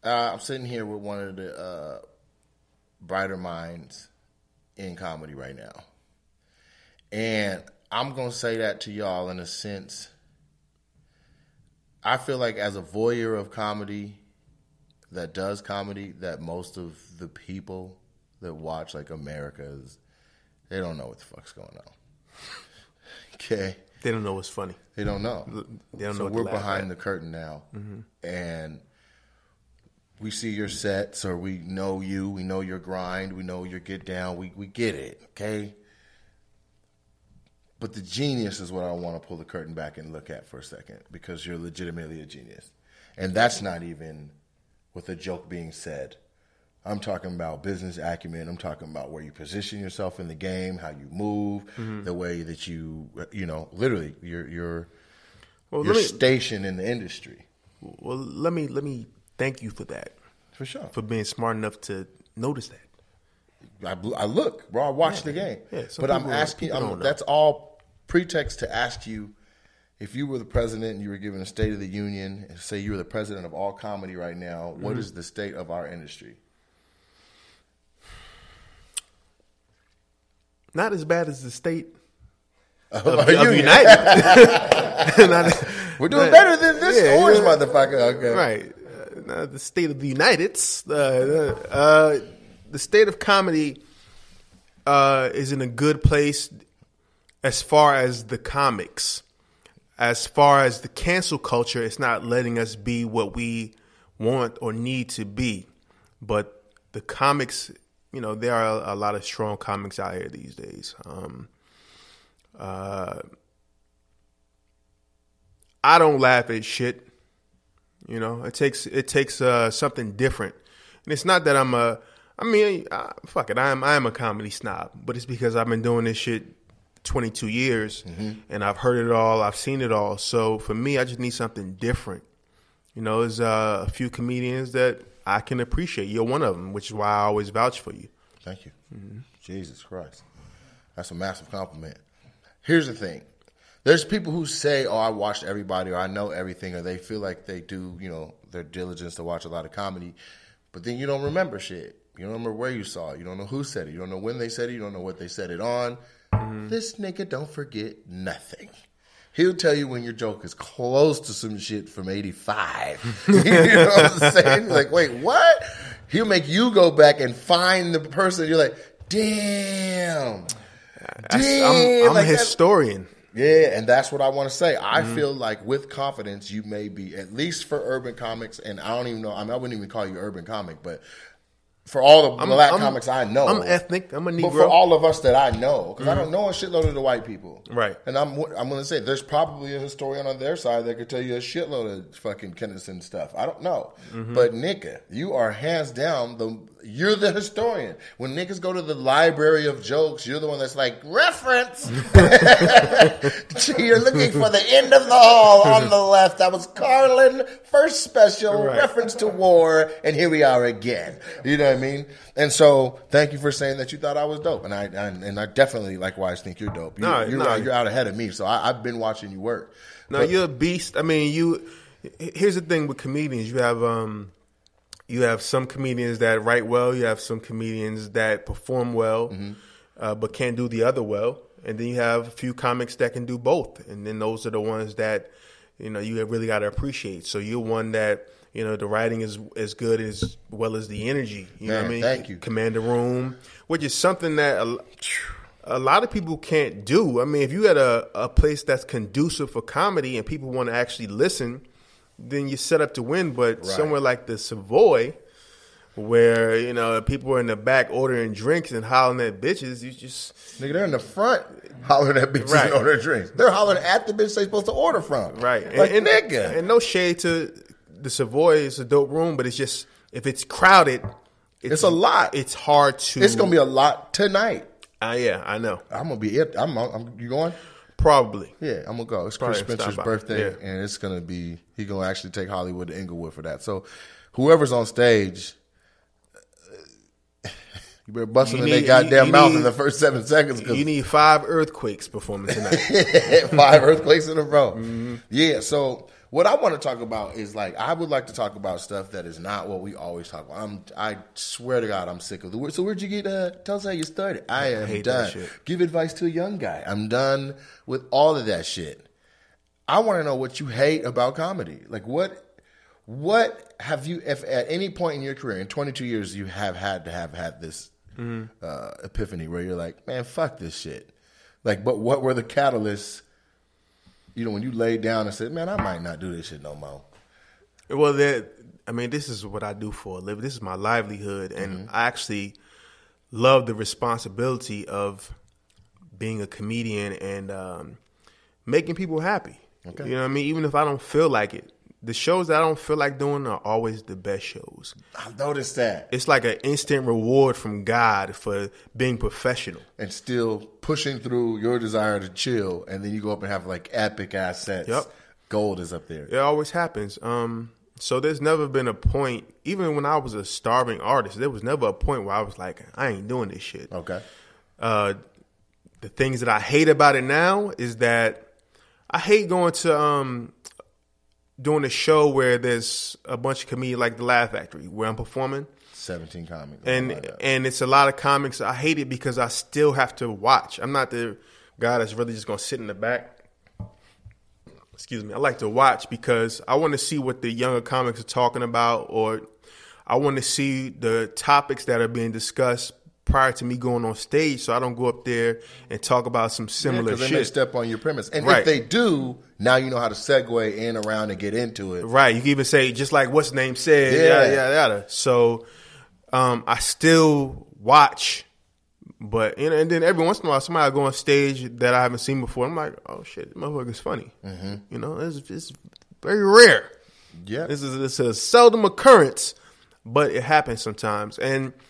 I'm sitting here with one of the brighter minds in comedy right now. And I'm going to say that to y'all in a sense. I feel like as a voyeur of comedy that does comedy, that most of the people that watch like America's, they don't know what the fuck's going on. Okay? They don't know what's funny. They don't know. They don't know so what we're to laugh behind at. the curtain now. And we see your sets, or we know you, we know your grind, we know your get down, we get it, okay? But the genius is what I want to pull the curtain back and look at for a second, because you're legitimately a genius. And that's not even with a joke being said. I'm talking about business acumen. I'm talking about where you position yourself in the game, how you move, the way that you literally your station in the industry. Well, let me thank you for that. For sure. For being smart enough to notice that. I look, bro. I watch the game. Yeah, but I'm asking. That's all pretext to ask you, if you were the president and you were given a State of the Union, and say you were the president of all comedy right now, what is the state of our industry? Not as bad as the state of Union. United. We're doing better than this orange motherfucker. Okay. Right. The state of the Uniteds. The state of comedy is in a good place as far as the comics. As far as the cancel culture, it's not letting us be what we want or need to be. But the comics, there are a lot of strong comics out here these days. I don't laugh at shit. It takes something different. And it's not that fuck it, I am a comedy snob, but it's because I've been doing this shit 22 years and I've heard it all, I've seen it all. So for me, I just need something different. There's a few comedians that I can appreciate. You're one of them, which is why I always vouch for you. Thank you. Jesus Christ. That's a massive compliment. Here's the thing. There's people who say, oh, I watched everybody, or I know everything, or they feel like they do, their diligence to watch a lot of comedy, but then you don't remember shit. You don't remember where you saw it. You don't know who said it. You don't know when they said it. You don't know what they said it on. This nigga don't forget nothing. He'll tell you when your joke is close to some shit from 85. You know what I'm saying? Like, wait, what? He'll make you go back and find the person. You're like, damn. I'm a historian. Yeah, and that's what I want to say. I feel like with confidence, you may be, at least for urban comics, and I don't even know, I wouldn't even call you urban comic, but for all the black comics I know. I'm ethnic. I'm a Negro. But for all of us that I know, because I don't know a shitload of the white people. Right. And I'm going to say, there's probably a historian on their side that could tell you a shitload of fucking Kennison stuff. I don't know. But nigga, you are hands down, you're the historian. When niggas go to the library of jokes, you're the one that's like, reference! You're looking for the end of the hall on the left. That was Carlin, first special, reference to war, and here we are again. You know what I mean? And so, thank you for saying that you thought I was dope, and I definitely likewise think you're dope. You're out ahead of me, so I've been watching you work. No, you're a beast. I mean, here's the thing with comedians: you have some comedians that write well, you have some comedians that perform well, but can't do the other well, and then you have a few comics that can do both, and then those are the ones that you really got to appreciate. So you're one that. The writing is as good as well as the energy. You know what I mean? Thank you. Command the room, which is something that a lot of people can't do. I mean, if you had a place that's conducive for comedy and people want to actually listen, then you're set up to win. But somewhere like the Savoy, where, people are in the back ordering drinks and hollering at bitches, you just... Nigga, they're in the front hollering at bitches and ordering drinks. They're hollering at the bitch they're supposed to order from. Right. Like, nigga. And no shade to... The Savoy is a dope room, but it's just, if it's crowded, it's a lot. It's hard to... It's going to be a lot tonight. Yeah, I know. I'm going to be it. You going? Probably. Yeah, I'm going to go. It's Chris Spencer's birthday, and it's going to be... He's going to actually take Hollywood to Inglewood for that. So, whoever's on stage... You better bust them in their goddamn mouth in the first 7 seconds. You need 5 earthquakes performing tonight. 5 earthquakes in a row. Yeah, so... What I want to talk about is like I would like to talk about stuff that is not what we always talk about. I swear to God, I'm sick of the word. So where'd you get? Tell us how you started. I am hate done. that shit. Give advice to a young guy. I'm done with all of that shit. I want to know what you hate about comedy. Like what have you? If at any point in your career, in 22 years, you have had this epiphany where you're like, man, fuck this shit. Like, but what were the catalysts? You know, when you laid down and said, man, I might not do this shit no more. Well, this is what I do for a living. This is my livelihood. And I actually love the responsibility of being a comedian and making people happy. Okay. You know what I mean? Even if I don't feel like it. The shows that I don't feel like doing are always the best shows. I've noticed that. It's like an instant reward from God for being professional. And still pushing through your desire to chill, and then you go up and have like epic ass sets. Yep. Gold is up there. It always happens. So there's never been a point, even when I was a starving artist, there was never a point where I was like, I ain't doing this shit. Okay. The things that I hate about it now is that I hate going to doing a show where there's a bunch of comedians like the Laugh Factory where I'm performing. 17 comics. And it's a lot of comics. I hate it because I still have to watch. I'm not the guy that's really just going to sit in the back. Excuse me. I like to watch because I want to see what the younger comics are talking about, or I want to see the topics that are being discussed prior to me going on stage, so I don't go up there and talk about some similar shit. Because they may step on your premise. And right. If they do, now you know how to segue in around and get into it. Right. You can even say, just like what's name said, yada, yada, yada. So I still watch, but and then every once in a while, somebody will go on stage that I haven't seen before. I'm like, oh, shit, this motherfucker's funny. Mm-hmm. You know, it's very rare. Yeah. This is a seldom occurrence, but it happens sometimes.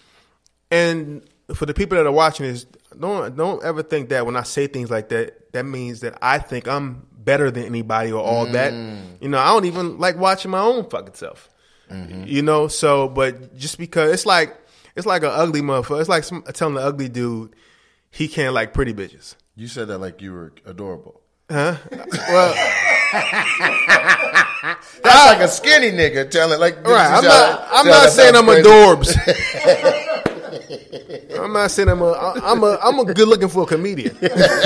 And for the people that are watching this, don't ever think that when I say things like that, that means that I think I'm better than anybody or all that. You know, I don't even like watching my own fucking self. Mm-hmm. You know, so but just because it's like an ugly motherfucker. It's like telling the ugly dude he can't like pretty bitches. You said that like you were adorable. Huh? Well, that's like a skinny nigga telling like. Right. I'm not saying I'm adorbs. I'm not saying I'm a good looking for a comedian.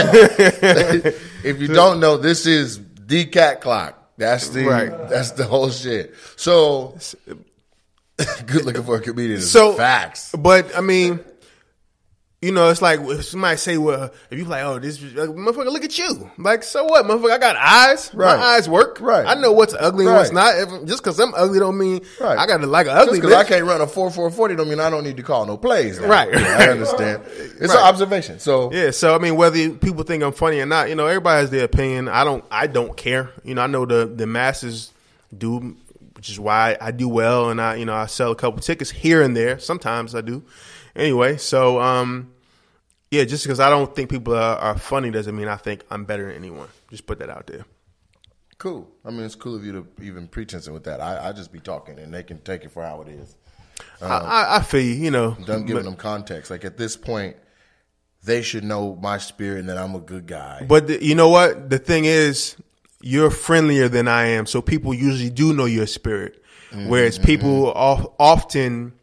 If you don't know, this is the cat clock. That's the whole shit. So good looking for a comedian is facts. But I mean, you know, it's like if somebody say, well, if you like, oh, this motherfucker, look at you. Like, so what, motherfucker? I got eyes. Right. My eyes work. Right. I know what's ugly and what's not. Just because I'm ugly don't mean I got to like an ugly. Just because I can't run a 4.40 don't mean I don't need to call no plays. Now. Right. Yeah, I understand. It's an observation. So yeah. So I mean, whether people think I'm funny or not, you know, everybody has their opinion. I don't care. You know, I know the masses do, which is why I do well, and I sell a couple tickets here and there. Sometimes I do. Anyway, so yeah, just because I don't think people are funny doesn't mean I think I'm better than anyone. Just put that out there. Cool. I mean, it's cool of you to even pretensing with that. I just be talking, and they can take it for how it is. I feel you. You know, I'm giving them context. Like at this point, they should know my spirit and that I'm a good guy. But you know what? The thing is, you're friendlier than I am, so people usually do know your spirit. Mm-hmm. Whereas people often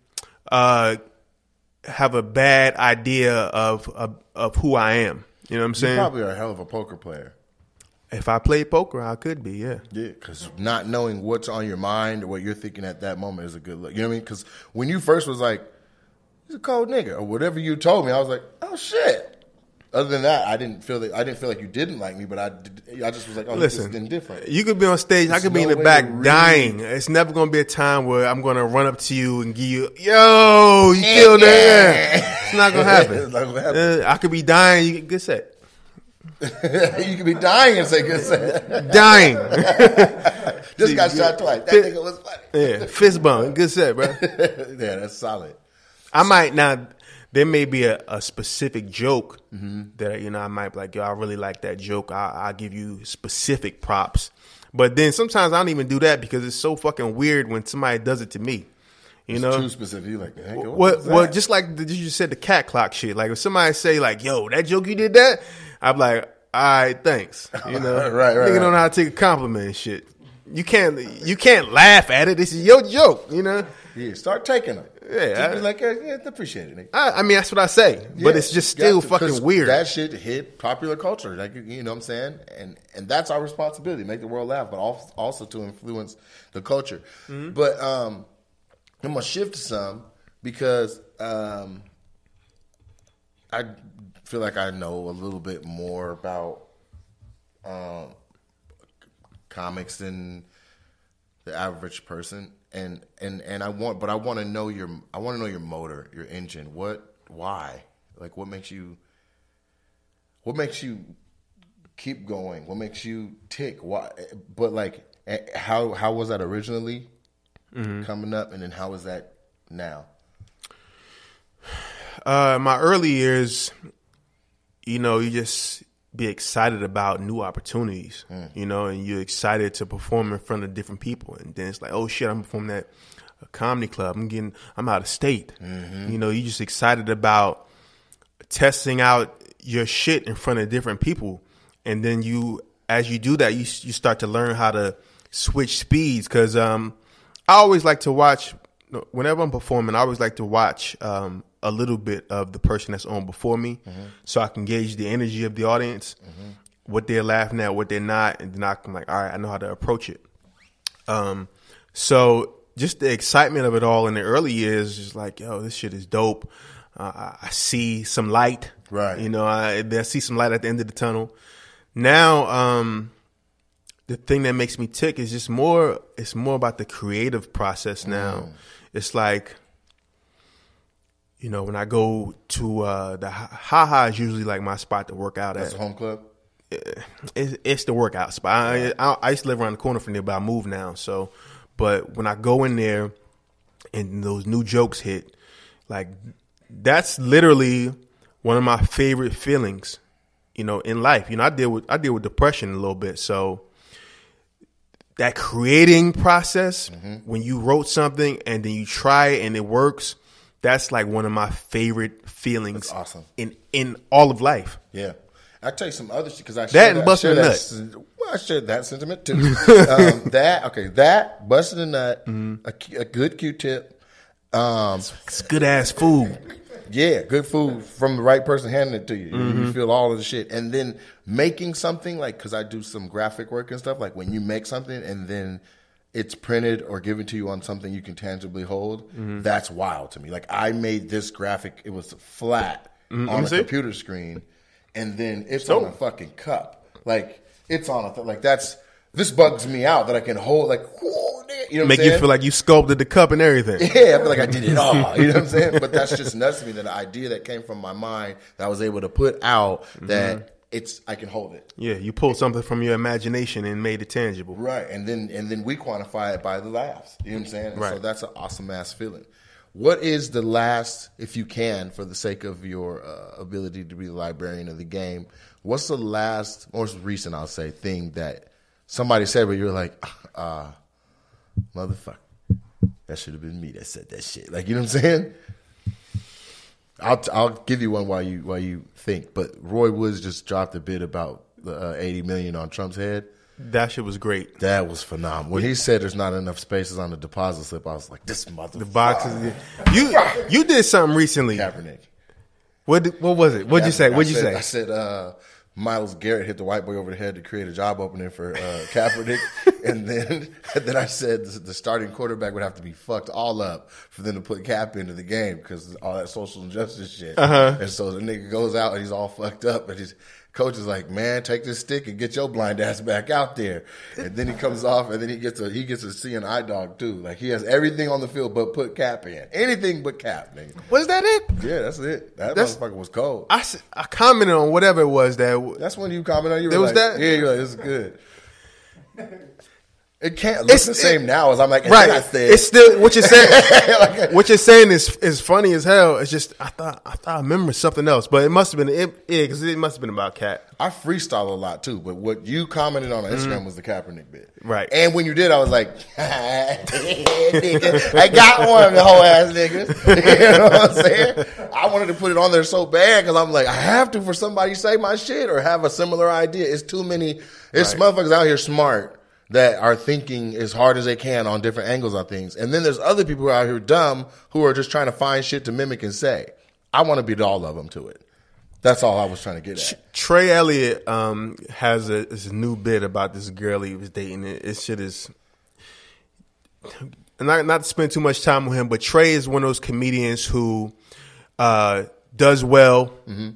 have a bad idea of who I am. You know what I'm saying? You probably are a hell of a poker player. If I played poker, I could be, yeah. Yeah, because not knowing what's on your mind or what you're thinking at that moment is a good look. You know what I mean? Because when you first was like, he's a cold nigga, or whatever you told me, I was like, oh, shit. Other than that, I didn't feel like you didn't like me, but I just was like, oh, this is indifferent. You could be on stage, I could be in the back dying. It's never going to be a time where I'm going to run up to you and give you, yo, you killed that. It's not going to happen. It's not gonna happen. I could be dying, you get good set. You could be dying and say good set. Dying. Just got shot twice. That nigga was funny. Yeah, fist bump, good set, bro. Yeah, that's solid. I might not. There may be a specific joke that, you know, I might be like, yo, I really like that joke. I'll give you specific props. But then sometimes I don't even do that because it's so fucking weird when somebody does it to me. You know? Too specific. You like that. Well, just like you said, the cat clock shit. Like if somebody say like, yo, that joke you did that, I'm like, all right, thanks. You know? right. Nigga don't know how to take a compliment and shit. You can't laugh at it. This is your joke, you know. Yeah, start taking them. Yeah, just be like, yeah, appreciate it. Nigga. I mean, that's what I say, but it's just still fucking weird. That shit hit popular culture, like you know what I'm saying, and that's our responsibility, make the world laugh, but also to influence the culture. Mm-hmm. But I'm gonna shift to some because I feel like I know a little bit more about comics than the average person. And I want to know your motor, your engine. Why? Like, what makes you keep going? What makes you tick? Why? But like, how was that originally coming up, and then how is that now? My early years, you know, you just be excited about new opportunities, you know, and you're excited to perform in front of different people. And then it's like, oh shit, I'm performing at a comedy club. I'm out of state. Mm-hmm. You know, you're just excited about testing out your shit in front of different people. And then as you do that, you start to learn how to switch speeds. Cause, I always like to watch, whenever I'm performing, I always like to watch, a little bit of the person that's on before me, so I can gauge the energy of the audience, what they're laughing at, what they're not, and then I'm like, all right, I know how to approach it. So just the excitement of it all in the early years, just like, yo, this shit is dope. I see some light, right? You know, I see some light at the end of the tunnel. Now, the thing that makes me tick is just more. It's more about the creative process now. It's like, you know, when I go to the Ha is usually like my spot to work out at. That's a home club? It's the workout spot. I used to live around the corner from there, but I moved now. So, but when I go in there and those new jokes hit, like, that's literally one of my favorite feelings, you know, in life. You know, I deal with depression a little bit. So that creating process, when you wrote something and then you try it and it works, that's like one of my favorite feelings. That's awesome. in all of life. Yeah. I'll tell you some other shit, because I shared that sentiment too. That busting a nut, a good Q-tip. It's good ass food. Yeah, good food from the right person handing it to you. You feel all of the shit. And then making something, like, because I do some graphic work and stuff, like when you make something and then it's printed or given to you on something you can tangibly hold, that's wild to me. Like, I made this graphic, it was flat on a computer screen, and then it's on a fucking cup. Like, it's on a like, this bugs me out that I can hold, like, whoa, you know what I'm saying? You feel like you sculpted the cup and everything. Yeah, I feel like I did it all. You know what I'm saying? But that's just nuts to me, that the idea that came from my mind that I was able to put out, that I can hold it. Yeah, you pulled something from your imagination and made it tangible. Right, and then we quantify it by the laughs. You know what I'm saying? And right. So that's an awesome ass feeling. What is the last, if you can, for the sake of your ability to be the librarian of the game, what's the last, most recent, I'll say, thing that somebody said where you're like, motherfucker, that should have been me that said that shit. Like, you know what I'm saying? I'll give you one while you think. But Roy Woods just dropped a bit about the $80 million on Trump's head. That shit was great. That was phenomenal. When he said there's not enough spaces on the deposit slip, I was like, this motherfucker. The boxes. You did something recently. Kaepernick. What was it? What'd you say? I said Myles Garrett hit the white boy over the head to create a job opening for Kaepernick, and then I said the starting quarterback would have to be fucked all up for them to put Cap into the game, because all that social injustice shit. And so the nigga goes out and he's all fucked up, and his coach is like, "Man, take this stick and get your blind ass back out there." And then he comes off, and then he gets a seeing eye dog too. Like, he has everything on the field but put Cap in. Anything but Cap, nigga. Was that it? Yeah, that's it. That motherfucker was cold. I commented on whatever it was that. That's when you commented on. You were there was like, that. Yeah, you're like, this is good. It can't look the same now as I'm like, right. I said. It's still what you're saying. What you're saying is funny as hell. It's just I thought I remember something else, but it must have been because it must have been about Cat. I freestyle a lot too, but what you commented on Instagram was the Kaepernick bit, right? And when you did, I was like, nigga, I got one of the whole ass niggas. You know what I'm saying? I wanted to put it on there so bad because I'm like, I have to for somebody to say my shit or have a similar idea. It's too many. It's motherfuckers out here smart that are thinking as hard as they can on different angles on things. And then there's other people who are out here dumb who are just trying to find shit to mimic and say. I want to beat all of them to it. That's all I was trying to get at. Trey Elliott has a new bit about this girl he was dating. It shit is not to spend too much time with him, but Trey is one of those comedians who does well,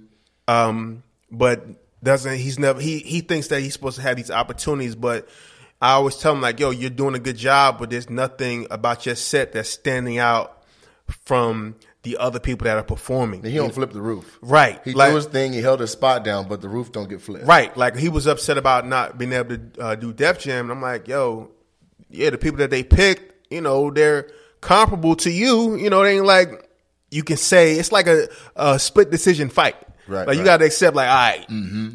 but doesn't. He thinks that he's supposed to have these opportunities, but I always tell him like, "Yo, you're doing a good job, but there's nothing about your set that's standing out from the other people that are performing." He don't flip the roof. Right. He do his thing. He held his spot down, but the roof don't get flipped. Right. Like he was upset about not being able to do Def Jam. And I'm like, yo, yeah, the people that they picked, they're comparable to you. They ain't like you can say it's like a split decision fight. Right. Like you got to accept like, all right,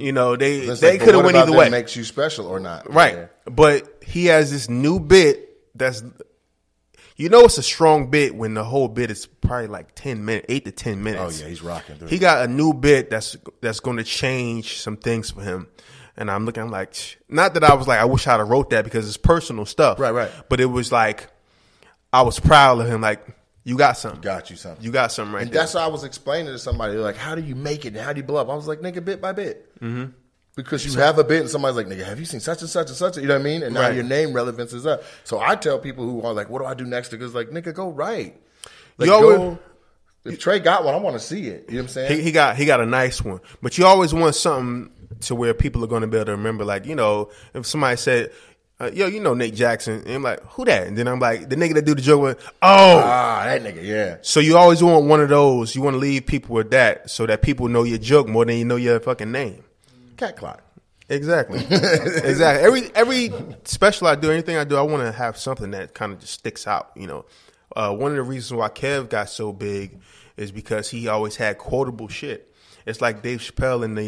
they could have went either way. Makes you special or not. Right. Yeah. But he has this new bit that's. It's a strong bit when the whole bit is probably like 10 minutes, 8 to 10 minutes. Oh, yeah, he's rocking through. He got a new bit that's going to change some things for him. And I'm like, not that I was like, I wish I'd have wrote that because it's personal stuff. Right. But it was like, I was proud of him. Like, you got something. Got you something. You got something right and there. That's what I was explaining to somebody. They're like, how do you make it? And how do you blow up? I was like, nigga, bit by bit. Mm-hmm. Because you have a bit and somebody's like, nigga, have you seen such and such and such? You know what I mean? And now your name relevance is up. So I tell people who are like, what do I do next? Because like, nigga, go right. Like, if Trey got one, I want to see it. You know what I'm saying? He got a nice one. But you always want something to where people are going to be able to remember. Like, if somebody said, yo, Nate Jackson. And I'm like, who that? And then I'm like, the nigga that do the joke with, that nigga, yeah. So you always want one of those. You want to leave people with that so that people know your joke more than you know your fucking name. Cat clock. Exactly. Exactly. Every special I do, anything I do, I want to have something that kind of just sticks out. One of the reasons why Kev got so big is because he always had quotable shit. It's like Dave Chappelle in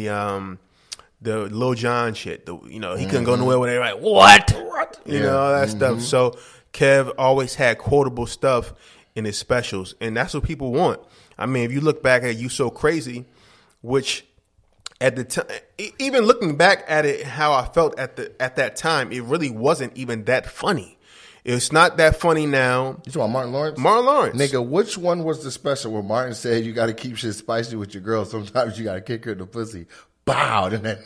the Lil Jon shit. He couldn't go nowhere where they're like, what? All that stuff. So Kev always had quotable stuff in his specials, and that's what people want. I mean, if you look back at You So Crazy, which at the time, even looking back at it, how I felt at that time, it really wasn't even that funny. It's not that funny now. You talking about Martin Lawrence? Martin Lawrence. Nigga, which one was the special where Martin said you got to keep shit spicy with your girl? Sometimes you got to kick her in the pussy. Bow. Then that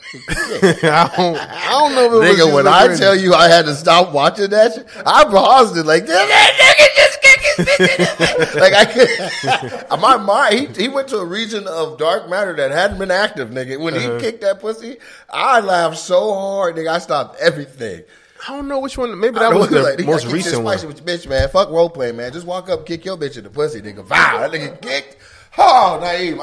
I don't know if it nigga, when I tell you I had to stop watching that shit, I paused it like, that nigga just kick his bitch in the face. Like, I could. My mind, he went to a region of dark matter that hadn't been active, nigga. When he kicked that pussy, I laughed so hard, nigga, I stopped everything. I don't know which one. Maybe that was the like, most recent one. With your bitch, man. Fuck role play, man. Just walk up and kick your bitch in the pussy, nigga. Wow, that nigga kicked. Oh, Naeem.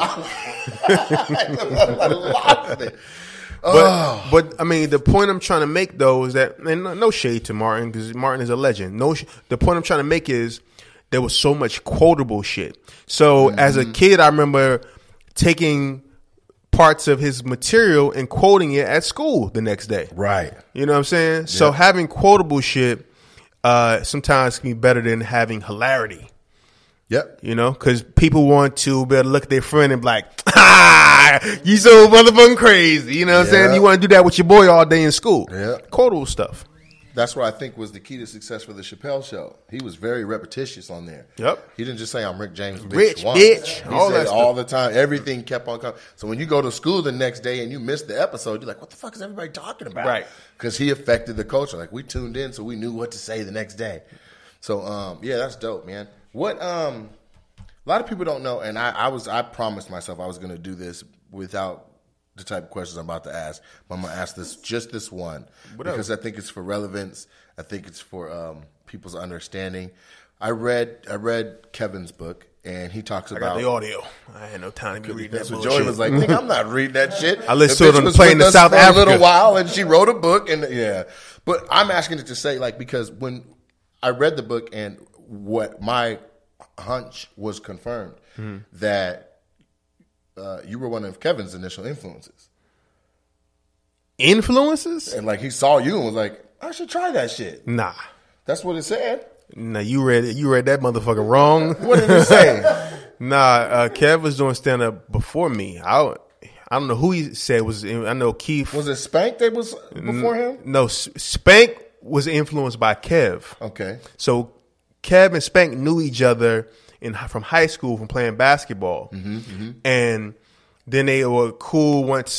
I lost it. But I mean, the point I'm trying to make though is that, and no shade to Martin because Martin is a legend. The point I'm trying to make is there was so much quotable shit. So as a kid, I remember taking parts of his material and quoting it at school the next day. Right. You know what I'm saying? Yep. So having quotable shit sometimes can be better than having hilarity. Yep. Because people want to be able to look at their friend and be like, you so motherfucking crazy. You know what I'm saying? You want to do that with your boy all day in school. Yeah. Quotable stuff. That's what I think was the key to success for the Chappelle Show. He was very repetitious on there. Yep. He didn't just say, I'm Rick James, bitch. Rich, once. bitch. He all said that stuff. all the time. Everything kept on coming. So when you go to school the next day and you miss the episode, you're like, what the fuck is everybody talking about? Right. Because he affected the culture. Like, we tuned in so we knew what to say the next day. So, yeah, that's dope, man. What, a lot of people don't know, and I promised myself I was going to do this without the type of questions I'm about to ask. But I'm going to ask this one. Because I think it's for relevance. I think it's for people's understanding. I read Kevin's book, and he talks about... I got the audio. I had no time to be reading that bullshit. Joey was like, nigga, I'm not reading that shit. I listened to it on the plane to South Africa. Africa. A little while, and she wrote a book, and yeah. But I'm asking it to say, like, because when I read the book and what my hunch was confirmed, that you were one of Kevin's initial influences. Influences? And, like, he saw you and was like, I should try that shit. Nah. That's what it said. Nah, you read that motherfucker wrong. What did it say? Kev was doing stand-up before me. I don't know who he said was. I know Keith. Was it Spank that was before him? No, Spank was influenced by Kev. Okay. So Kev and Spank knew each other from high school from playing basketball, and then they were cool once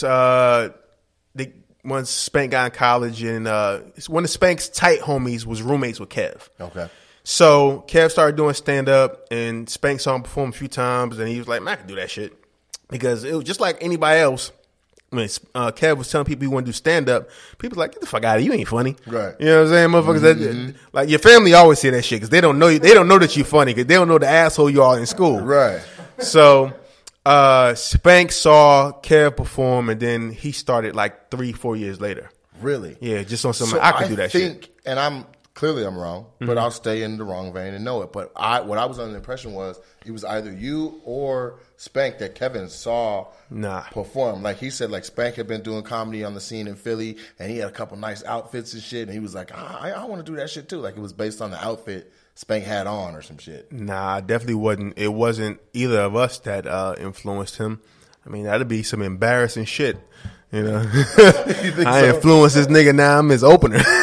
Spank got in college, and one of Spank's tight homies was roommates with Kev. Okay. So Kev started doing stand up, and Spank saw him perform a few times, and he was like, "Man, I can do that shit," because it was just like anybody else. When Kev was telling people he wanted to do stand up, people were like, "Get the fuck out of here! You ain't funny." Right. You know what I'm saying, motherfuckers? That, like your family always say that shit because they don't know you. They don't know that you funny because they don't know the asshole you are in school. Right. So Spank saw Kev perform, and then he started like 3-4 years later. Really? Yeah, just on something. So I could do that shit. And I'm wrong, but I'll stay in the wrong vein and know it. But what I was under the impression was it was either you or Spank that Kevin saw perform. Like he said, like Spank had been doing comedy on the scene in Philly, and he had a couple nice outfits and shit, and he was like, I want to do that shit too. Like it was based on the outfit Spank had on or some shit. Nah, definitely wasn't. It wasn't either of us that influenced him. I mean, that'd be some embarrassing shit. You know, I influenced this nigga. Now I'm his opener. Fuck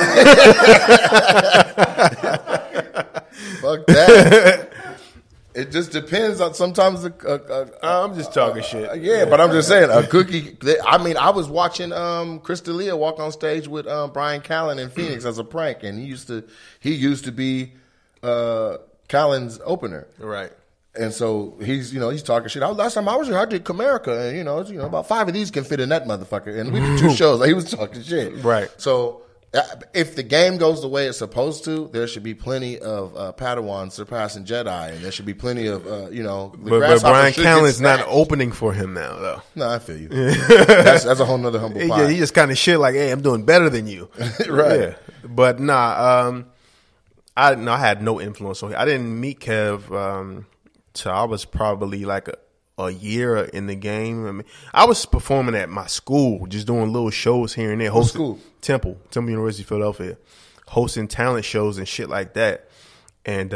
that. It just depends on sometimes. I'm just talking shit. Yeah, but I'm just saying a cookie. I mean, I was watching Chris D'Elia walk on stage with Brian Callen in Phoenix as a prank, and he used to be Callen's opener, right? And so he's talking shit. Last time I was here, I did Comerica, and about 5 of these can fit in that motherfucker. And we did 2 shows. Like, he was talking shit, right? So if the game goes the way it's supposed to, there should be plenty of Padawans surpassing Jedi, and there should be plenty of But Brian Callen's not opening for him now, though. No, I feel you. that's a whole nother humble pie. Yeah, he just kind of shit like, "Hey, I'm doing better than you," right? Yeah. But nah, I had no influence on him. I didn't meet Kev till I was probably like a year in the game. I mean, I was performing at my school, just doing little shows here and there. School? Temple University, Philadelphia, hosting talent shows and shit like that. And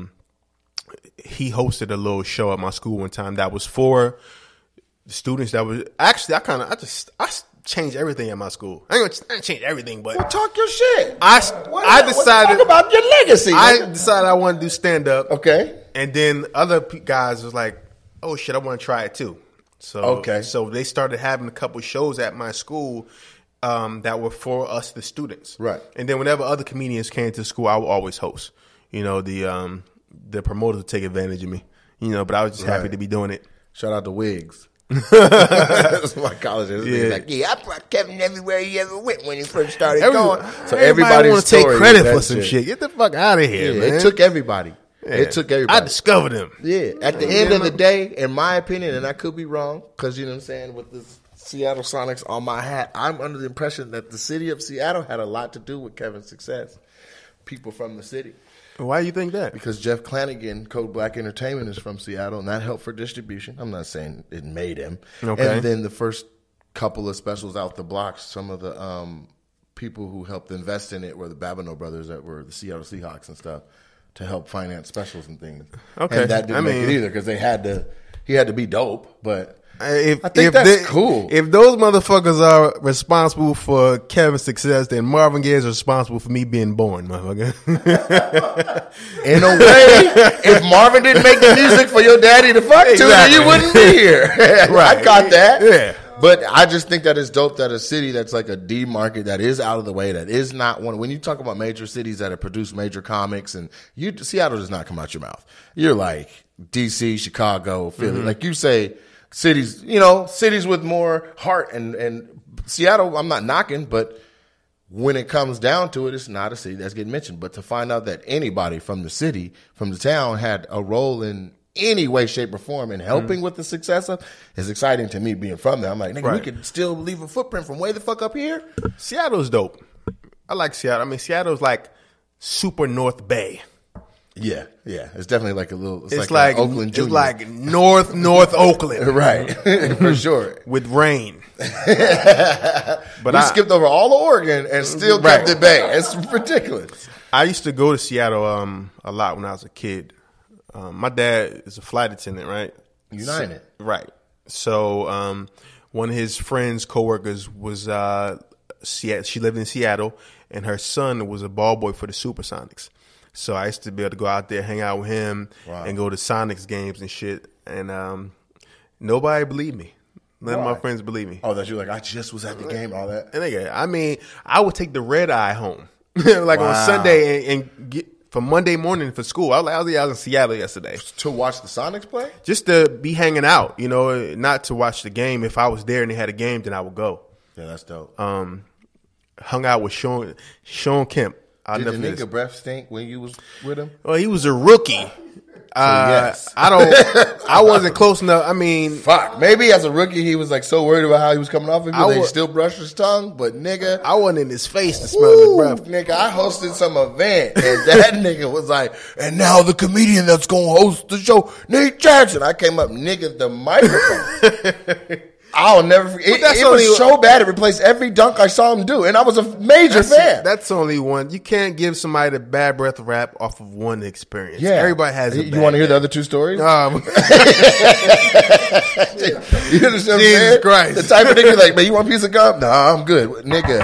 he hosted a little show at my school one time that was for the students that was actually I changed everything at my school. I ain't change everything, but talk your shit. I decided talk about your legacy. I decided I want to do stand up. Okay, and then other guys was like, "Oh shit, I want to try it too." So they started having a couple shows at my school that were for us, the students. Right. And then whenever other comedians came to school, I would always host. The promoters would take advantage of me. But I was just happy to be doing it. Shout out to Wiggs. That's my college. Yeah. Like, I brought Kevin everywhere he ever went when he first started going. So everybody want to take credit for some shit. Get the fuck out of here, man. It took everybody. Yeah. It took everybody. I discovered him. Yeah. At the end of the day, in my opinion, and I could be wrong, because you know what I'm saying, with this Seattle Sonics on my hat, I'm under the impression that the city of Seattle had a lot to do with Kevin's success. People from the city. Why do you think that? Because Jeff Clanagan, Code Black Entertainment, is from Seattle, and that helped for distribution. I'm not saying it made him. Okay. And then the first couple of specials out the blocks, some of the people who helped invest in it were the Babineau brothers that were the Seattle Seahawks and stuff to help finance specials and things. Okay. And that didn't make it either because he had to be dope, but I think that's cool. If those motherfuckers are responsible for Kevin's success, then Marvin Gaye is responsible for me being born, motherfucker. In a way, if Marvin didn't make the music for your daddy to fuck to, then you wouldn't be here. Right. I got that. Yeah. But I just think that it's dope that a city that's like a D market that is out of the way, that is not one. When you talk about major cities that have produced major comics, and Seattle does not come out your mouth. You're like DC, Chicago, Philly. Mm-hmm. Like you say, cities with more heart, and Seattle, I'm not knocking, but when it comes down to it, it's not a city that's getting mentioned. But to find out that anybody from the city, from the town, had a role in any way, shape, or form in helping with the success of is exciting to me being from there. I'm like, nigga, we could still leave a footprint from way the fuck up here. Seattle's dope. I like Seattle. I mean, Seattle's like super North Bay. Yeah. It's definitely like a little. It's like Oakland Junior. It's like North Oakland, right? For sure. With rain. But we skipped over all of Oregon and still kept it Bay. It's ridiculous. I used to go to Seattle a lot when I was a kid. My dad is a flight attendant, right? United. Right. So one of his friends, coworkers, was She lived in Seattle, and her son was a ball boy for the Supersonics. So I used to be able to go out there, hang out with him, and go to Sonics games and shit. And nobody believed me. None of my friends believed me. Oh, that you like, I just was at the game, all that. And again, I mean, I would take the red eye home, like on Sunday, and get for Monday morning for school. I was in Seattle yesterday To watch the Sonics play? just to be hanging out. You know, not to watch the game. If I was there and they had a game, then I would go. Yeah, that's dope. Hung out with Sean Kemp. Did the nigga breath stink when you was with him? Well, he was a rookie. Yes. I wasn't close enough. I mean, Fuck. Maybe as a rookie, he was like so worried about how he was coming off of you, they still brushed his tongue. But nigga, I wasn't in his face to smell the breath. nigga, I hosted some event, and that nigga was like, and now the comedian that's gonna host the show, Nate Jackson. I came up, nigga, the microphone. I'll never forget. It was so bad it replaced every dunk I saw him do, and I was a major fan. That's only one. You can't give somebody the bad breath rap off of one experience. Yeah, everybody has. You want to hear the other two stories? You understand what I'm saying? Jesus Christ. The type of nigga like, man, you want a piece of gum? Nah, I'm good, nigga.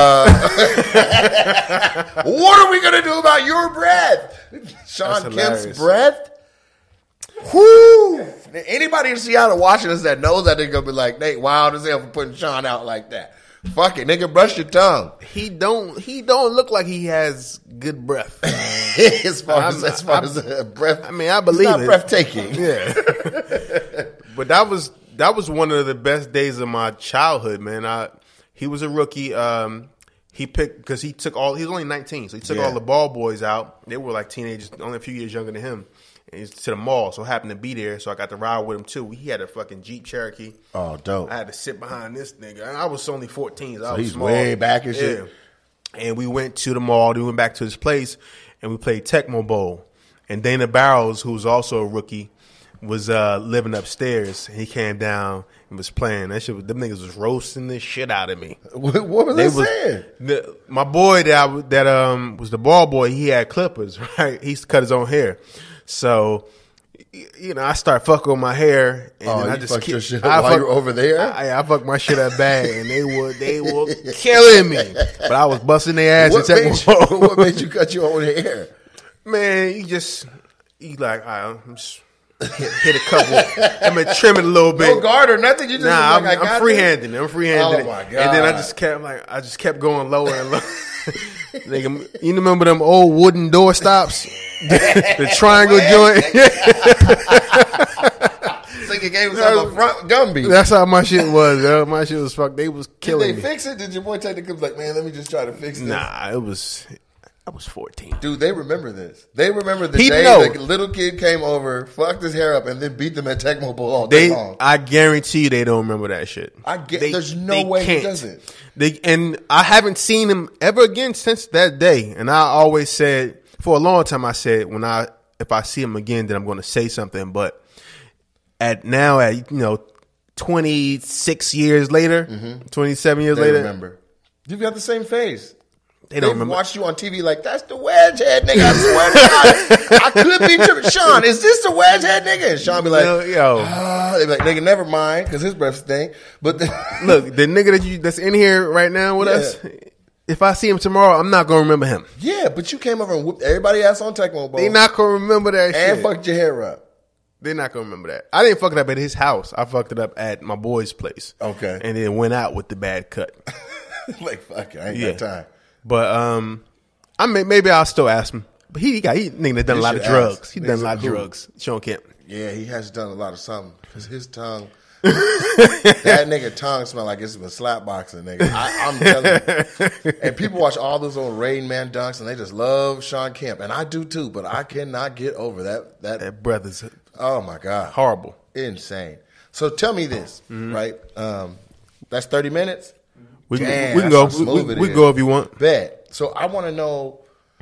What are we gonna do about your breath, Sean Kemp's breath? Whoo! Anybody in Seattle watching us that knows that, they're gonna be like, Nate, wild as hell for putting Sean out like that. Fuck it, nigga, brush your tongue. He don't look like he has good breath. as far as breath, I mean, I believe it's not it. breathtaking. Yeah. But that was one of the best days of my childhood, man. He was a rookie. He picked because he was only 19, so he took all the ball boys out. They were like teenagers, only a few years younger than him. And he's to the mall, so I happened to be there, so I got to ride with him too. He had a fucking Jeep Cherokee. Oh, dope. I had to sit behind this nigga. And I was only 14, so I was he's small. way back and shit. And we went to the mall. We went back to his place, and we played Tecmo Bowl. And Dana Barrows, who was also a rookie, was living upstairs. He came down and was playing. That shit, them niggas was roasting the shit out of me. What was they saying? My boy that was the ball boy. He had clippers, right? He used to cut his own hair. So, you know, I start fucking with my hair, and then I just fucked your shit up while you were over there. I fucked my shit up bad, and they were killing me. But I was busting their ass. What made you cut your own hair? Man, you like, I'm just hit a couple. I'm gonna trim it a little bit. No guard or nothing. You just I'm freehanding. I'm freehanding. Oh my god! And then I just kept going lower and lower. Nigga, you remember them old wooden door stops? The triangle joint? It's like it gave himself a front Gumby. That's how my shit was, yo. My shit was fucked. They was killing me. Did they fix it? Did your boy take the clip like, man, let me just try to fix this? Nah, I was 14. Dude, they remember this. They remember the day the little kid came over, fucked his hair up, and then beat them at Tecmo Bowl all day long. I guarantee you they don't remember that shit. There's no way he doesn't. And I haven't seen him ever again since that day. And I always said, for a long time, I said, if I see him again, then I'm going to say something. But at 26 years later, 27 years later, remember. You've got the same face. They don't remember. Watch you on TV like, that's the wedge head nigga. I swear to God, I could be tripping. Sean, is this the wedge head nigga? And Sean be like, they be like, nigga, never mind, because his breath stink. But look, the nigga that's in here right now with us, if I see him tomorrow, I'm not gonna remember him. Yeah, but you came over and whooped everybody ass on Tecmo Bowl. They not gonna remember that shit. And fucked your hair up. They're not gonna remember that. I didn't fuck it up at his house. I fucked it up at my boy's place. Okay. And then went out with the bad cut. Like, fuck it, I ain't got time. But maybe I'll still ask him. But he nigga done a lot of drugs. He done a lot of drugs. Sean Kemp. Yeah, he has done a lot of something. Because his tongue, that nigga tongue smell like it's been slap boxing, nigga. I'm telling you. And people watch all those old Rain Man dunks and they just love Sean Kemp. And I do too, but I cannot get over that. That brother's oh my God. Horrible. Insane. So tell me this, right? That's 30 minutes? We can go. We go if you want. Bet. So I want to know.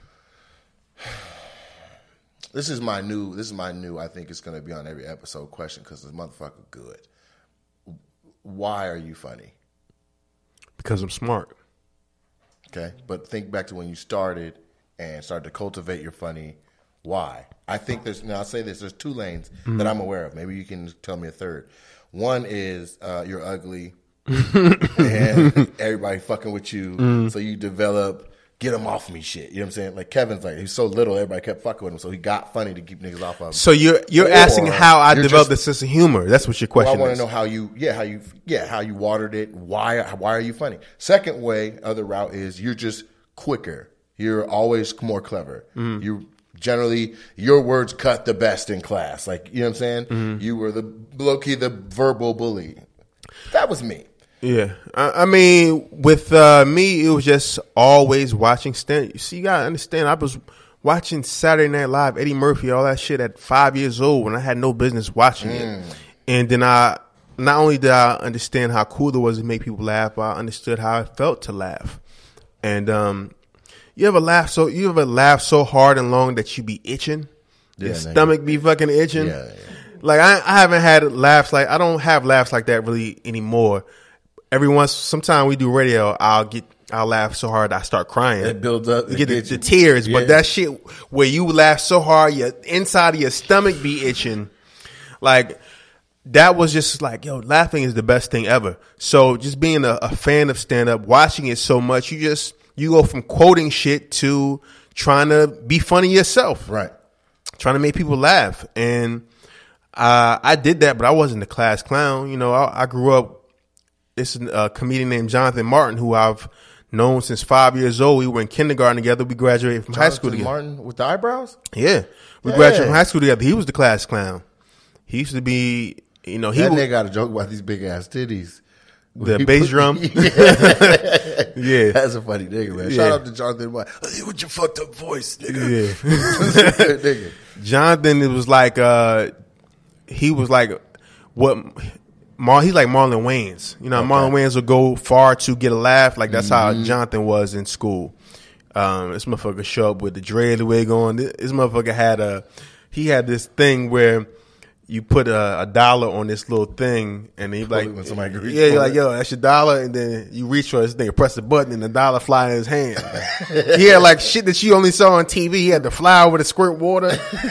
This is my new. I think it's going to be on every episode question because this motherfucker good. Why are you funny? Because I'm smart. Okay, but think back to when you started and started to cultivate your funny. Why? I think I'll say this. There's two lanes that I'm aware of. Maybe you can tell me a third. One is you're ugly. and everybody fucking with you. So you develop get him off me shit. You know what I'm saying? Like Kevin's like, he's so little, everybody kept fucking with him, so he got funny to keep niggas off of him. So you're asking how I developed a sense of humor. That's what your question is. I want to know how you watered it. Why are you funny? Second way, other route is you're just quicker. You're always more clever. You generally, your words cut the best in class. Like, you know what I'm saying? You were the low-key, the verbal bully. That was me. Yeah. I mean, with me, it was just always watching stand. See, you got to understand, I was watching Saturday Night Live, Eddie Murphy, all that shit at 5 years old when I had no business watching it. And then not only did I understand how cool it was to make people laugh, but I understood how it felt to laugh. And you ever laugh so hard and long that you be itching? Your stomach be fucking itching? Yeah. Like, I haven't had laughs like, I don't have laughs like that really anymore. Sometime we do radio, I'll laugh so hard I start crying. It builds up. You get the tears, but that shit where you laugh so hard, your inside of your stomach be itching. Like, that was just like, yo, laughing is the best thing ever. So just being a fan of stand-up, watching it so much, you go from quoting shit to trying to be funny yourself. Right. Trying to make people laugh. And I did that, but I wasn't the class clown. You know, I grew up. It's a comedian named Jonathan Martin who I've known since 5 years old. We were in kindergarten together. We graduated from high school together. Martin with the eyebrows? Yeah. We graduated from high school together. He was the class clown. He used to be, you know, that nigga got a joke about these big ass titties. The bass drum? Yeah. That's a funny nigga, man. Shout out to Jonathan Martin. Hey, with your fucked up voice, nigga. Yeah. Nigga. Jonathan, it was like, he was like, he's like Marlon Wayans. You know, Marlon Wayans would go far to get a laugh. Like, that's how Jonathan was in school. This motherfucker show up with the dread wig on. This motherfucker had this thing where you put a dollar on this little thing, and he'd be like, when somebody reach you're like, yo, that's your dollar, and then you reach for this thing, press the button, and the dollar fly in his hand. He had like shit that you only saw on TV. He had the flower with the squirt water.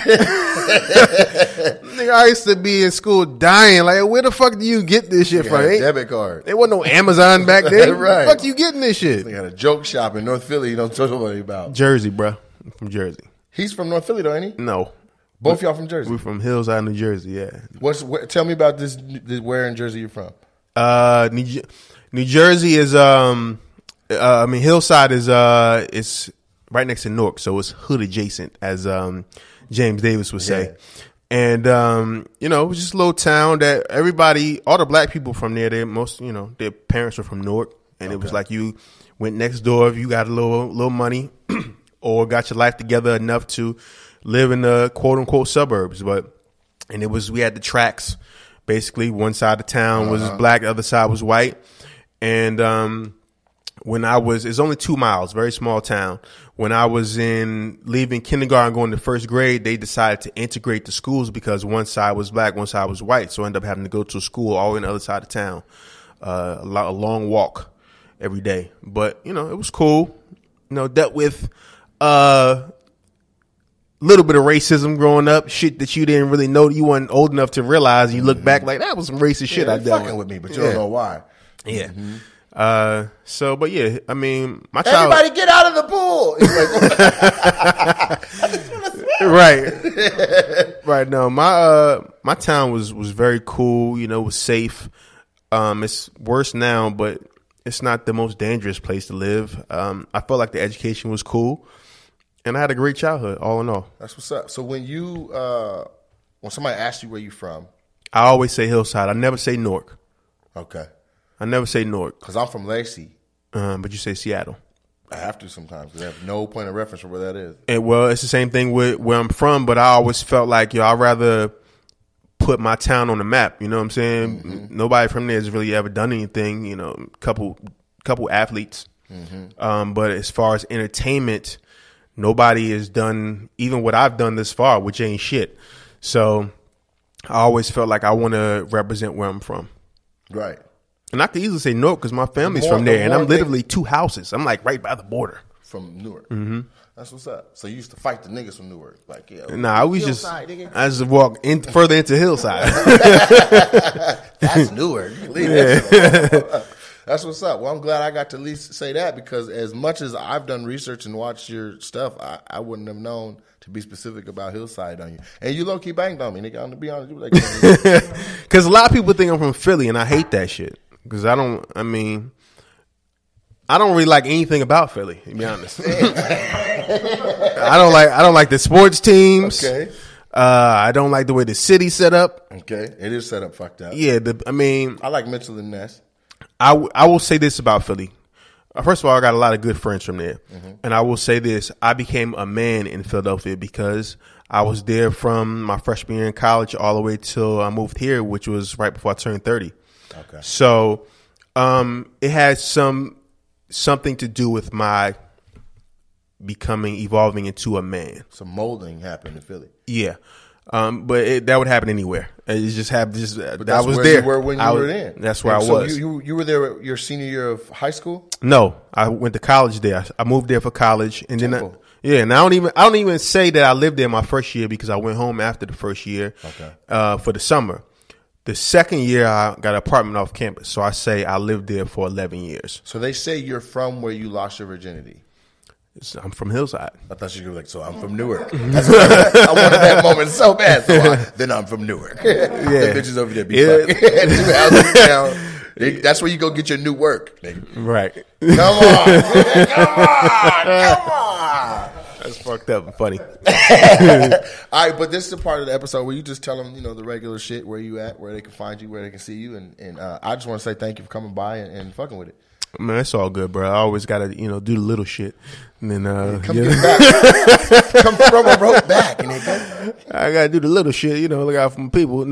Nigga, I used to be in school dying. Like, where the fuck do you get this shit from? Debit card. There wasn't no Amazon back then. Right. Where the fuck you getting this shit? They got a joke shop in North Philly you don't tell nobody about. Jersey, bro. I'm from Jersey. He's from North Philly, though, ain't he? No. Both y'all from Jersey? We're from Hillside, New Jersey, yeah. Tell me about this. Where in Jersey you're from? New Jersey is, Hillside is it's right next to Newark, so it's hood adjacent, as James Davis would say. And, it was just a little town that all the black people from there, their parents were from Newark. And it was like you went next door if you got a little money or got your life together enough to live in the quote unquote suburbs. We had the tracks. Basically, one side of town was black, the other side was white. And it's only 2 miles, very small town. When I was leaving kindergarten, going to first grade, they decided to integrate the schools because one side was black, one side was white. So I ended up having to go to a school all the way on the other side of town. A long walk every day. But, it was cool. Dealt with little bit of racism growing up, shit that you didn't really know, you weren't old enough to realize. You look back like that was some racist shit I dealt fucking with me, but you don't know why. Yeah. Mm-hmm. My child. Everybody get out of the pool. Right. No, my town was very cool. Was safe. It's worse now, but it's not the most dangerous place to live. I felt like the education was cool. And I had a great childhood, all in all. That's what's up. So when somebody asks you where you from, I always say Hillside. I never say Newark. Okay. I never say Newark. Because I'm from Lacey. But you say Seattle. I have to sometimes because I have no point of reference for where that is. It's the same thing with where I'm from, but I always felt like, I'd rather put my town on the map. You know what I'm saying? Mm-hmm. Nobody from there has really ever done anything. Couple athletes. Mm-hmm. But as far as entertainment, nobody has done even what I've done this far, which ain't shit. So I always felt like I want to represent where I'm from. Right. And I could easily say Newark because my family's from there, and I'm literally 2 houses. I'm like right by the border. From Newark. Mm-hmm. That's what's up. So you used to fight the niggas from Newark. Like, I just walk further into Hillside. That's Newark. Leave that That's what's up. Well, I'm glad I got to at least say that because as much as I've done research and watched your stuff, I wouldn't have known to be specific about Hillside on you. And you low-key banged on me, nigga. I'm to be honest. You were like, because a lot of people think I'm from Philly, and I hate that shit. Because I don't really like anything about Philly, to be honest. I don't like the sports teams. Okay. I don't like the way the city's set up. Okay. It is set up fucked up. Yeah, I like Mitchell and Ness. I will say this about Philly. First of all, I got a lot of good friends from there. Mm-hmm. And I will say this. I became a man in Philadelphia because I was there from my freshman year in college all the way till I moved here, which was right before I turned 30. Okay. So it had something to do with my evolving into a man. Some molding happened in Philly. Yeah. But that would happen anywhere. It just happened. I was where there. You were when you were there. That's where I was. You were there your senior year of high school? No, I went to college there. I moved there for college, and Temple. And I don't even say that I lived there my first year because I went home after the first year. Okay. For the summer. The second year, I got an apartment off campus, so I say I lived there for 11 years. So they say you're from where you lost your virginity. I'm from Hillside. I thought you were like, so I'm from Newark. I wanted that moment so bad. Then I'm from Newark. Yeah. The bitches over there be fucking. 2 houses down. That's where you go get your new work. Nigga. Right. Come on. Come on. That's fucked up and funny. All right, but this is the part of the episode where you just tell them, the regular shit, where you at, where they can find you, where they can see you. And I just want to say thank you for coming by and fucking with it. Man, it's all good, bro. I always got to, do the little shit. And then, come get back. Come throw a rope back. Nigga. I got to do the little shit, look out for my people.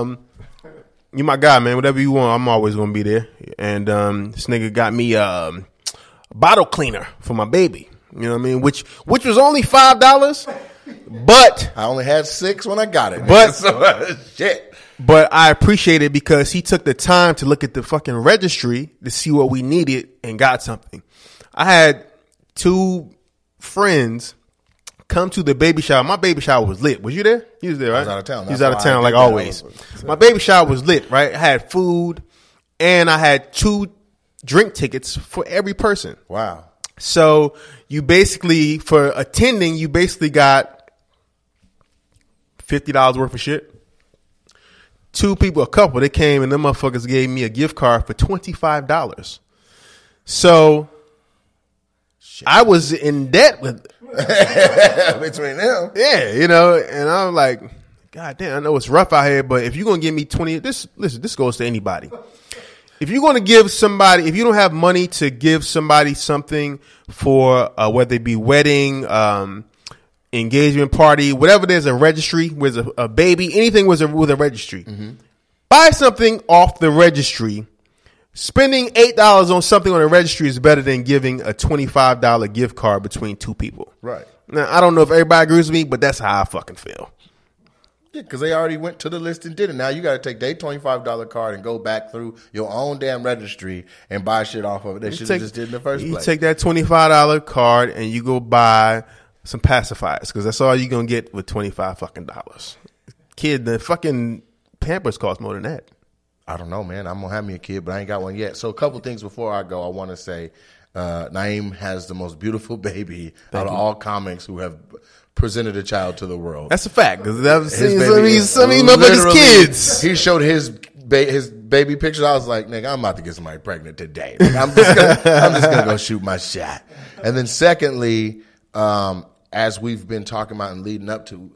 You my guy, man. Whatever you want, I'm always going to be there. And this nigga got me a bottle cleaner for my baby. You know what I mean? Which was only $5, but I only had 6 when I got it. But shit. But I appreciate it because he took the time to look at the fucking registry to see what we needed and got something. I had 2 friends come to the baby shower. My baby shower was lit. Was you there? You was there, right? I was out of town. You was out of town like always. My baby shower was lit, right? I had food and I had 2 drink tickets for every person. Wow. So you basically, for attending, you basically got $50 worth of shit. 2 people, a couple, they came and them motherfuckers gave me a gift card for $25. So shit. I was in debt with between them. Yeah, and I'm like, God damn, I know it's rough out here, but if you're gonna give me 20, this goes to anybody. If you're going to give somebody, if you don't have money to give somebody something for whether it be wedding, engagement party, whatever, there's a registry with a baby, anything with a registry. Mm-hmm. Buy something off the registry. Spending $8 on something on the registry is better than giving a $25 gift card between 2 people. Right. Now, I don't know if everybody agrees with me, but that's how I fucking feel. Yeah, because they already went to the list and did it. Now you got to take their $25 card and go back through your own damn registry and buy shit off of it. They should have just did in the first place. You take that $25 card and you go buy some pacifiers because that's all you're going to get with $25 fucking dollars. Kid, the fucking Pampers cost more than that. I don't know, man. I'm going to have me a kid, but I ain't got one yet. So a couple things before I go. I want to say Naeem has the most beautiful baby out of all comics who have presented a child to the world. That's a fact. Because I've seen some of these motherfuckers' kids. He showed his baby pictures. I was like, nigga, I'm about to get somebody pregnant today. Like, I'm just gonna go shoot my shot. And then secondly, as we've been talking about and leading up to,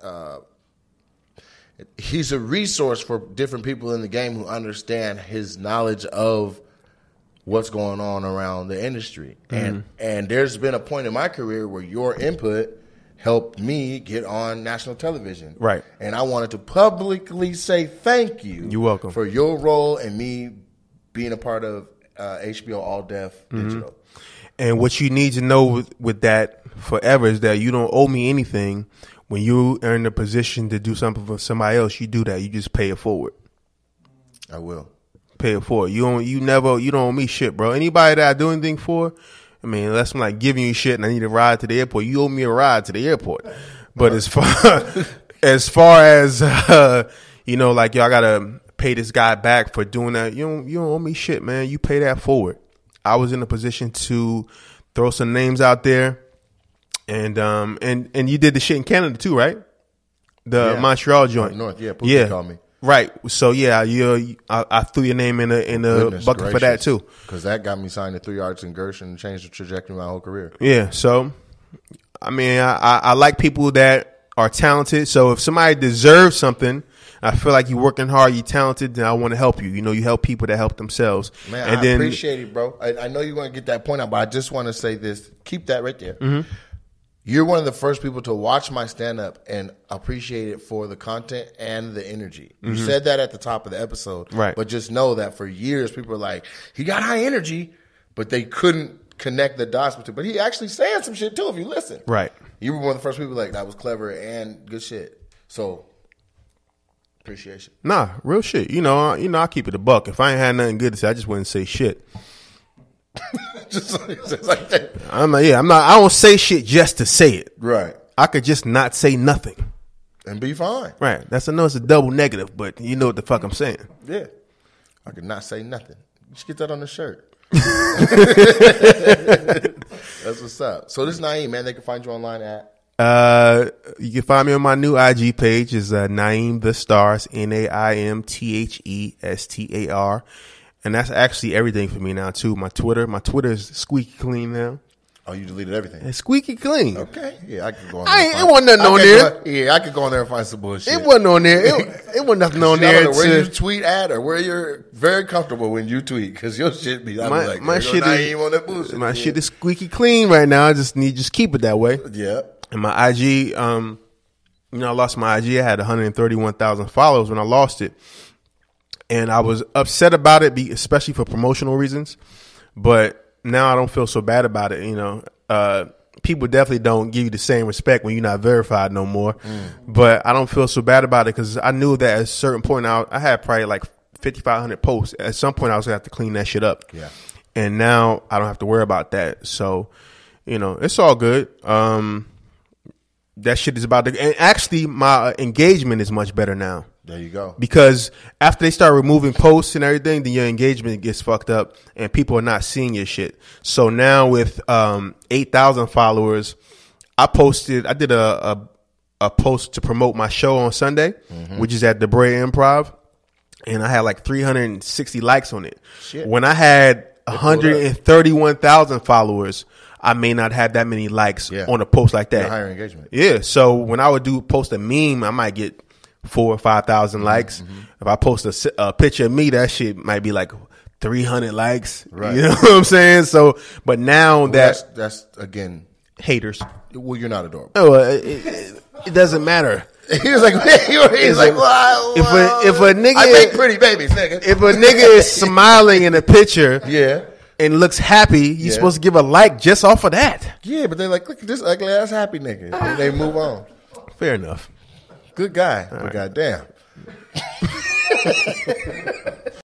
he's a resource for different people in the game who understand his knowledge of what's going on around the industry. Mm-hmm. And there's been a point in my career where your input helped me get on national television. Right. And I wanted to publicly say thank you. You're welcome. For your role and me being a part of HBO All Deaf Digital. And what you need to know with that forever is that you don't owe me anything. When you are in a position to do something for somebody else, you do that. You just pay it forward. I will. Pay it forward. You don't owe me shit, bro. Anybody that I do anything for, I mean, unless I'm like giving you shit and I need a ride to the airport, you owe me a ride to the airport. But as far as like y'all gotta pay this guy back for doing that. You don't owe me shit, man. You pay that forward. I was in a position to throw some names out there, and you did the shit in Canada too, right? The Montreal joint, North, Pookie called me. Right. So yeah, I threw your name in a bucket for that too, because that got me signed to 3 Arts and Gershon and changed the trajectory of my whole career. Yeah. So, I mean, I like people that are talented. So if somebody deserves something, I feel like you're working hard, you're talented, then I want to help you. You know, you help people that help themselves. Man, I appreciate it, bro. I know you're going to get that point out, but I just want to say this. Keep that right there. Mm-hmm. You're one of the first people to watch my stand-up and appreciate it for the content and the energy. You said that at the top of the episode. Right. But just know that for years, people were like, he got high energy, but they couldn't connect the dots between. But he actually saying some shit, too, if you listen. Right. You were one of the first people like, that was clever and good shit. So, appreciation. Nah, real shit. You know, I keep it a buck. If I ain't had nothing good to say, I just wouldn't say shit. just like that. I don't say shit just to say it. Right. I could just not say nothing. And be fine. Right. It's a double negative, but you know what the fuck I'm saying. Yeah. I could not say nothing. You should get that on the shirt. That's what's up. So this is Naeem, man. They can find you online at? You can find me on my new IG page is Naeem the Stars, NaimThestar. And that's actually everything for me now too. My Twitter is squeaky clean now. Oh, you deleted everything? It's squeaky clean. Okay. Yeah, I could go on there. It wasn't nothing on there. I could go on there and find some bullshit. It wasn't on there. It wasn't nothing on there. I don't know where you tweet at or where you're very comfortable when you tweet, because your shit be, my shit on that bullshit. My shit is squeaky clean right now. I just keep it that way. Yeah. And my IG, I lost my IG. I had 131,000 followers when I lost it. And I was upset about it, especially for promotional reasons. But now I don't feel so bad about it. You know, people definitely don't give you the same respect when you're not verified no more. But I don't feel so bad about it because I knew that at a certain point, I had probably like 5,500 posts. At some point, I was going to have to clean that shit up. Yeah. And now I don't have to worry about that. So, it's all good. That shit is about to, and actually my engagement is much better now. There you go. Because after they start removing posts and everything, then your engagement gets fucked up and people are not seeing your shit. So now with 8,000 followers, I did a post to promote my show on Sunday, which is at the Brea Improv, and I had like 360 likes on it. Shit. When I had 131,000 followers, I may not have that many likes on a post like that. Higher engagement. Yeah. So when I would post a meme, I might get 4,000 or 5,000 likes. If I post a picture of me, that shit might be like 300 likes. Right. You know what I'm saying? So, but now that's again haters. Well, you're not adorable. Oh, it doesn't matter. He was like, well, if a nigga, I make pretty babies, nigga. If a nigga is smiling in a picture, and looks happy, you're supposed to give a like just off of that. Yeah, but they're like, look at this ugly ass happy nigga, and they move on. Fair enough. Good guy, but goddamn.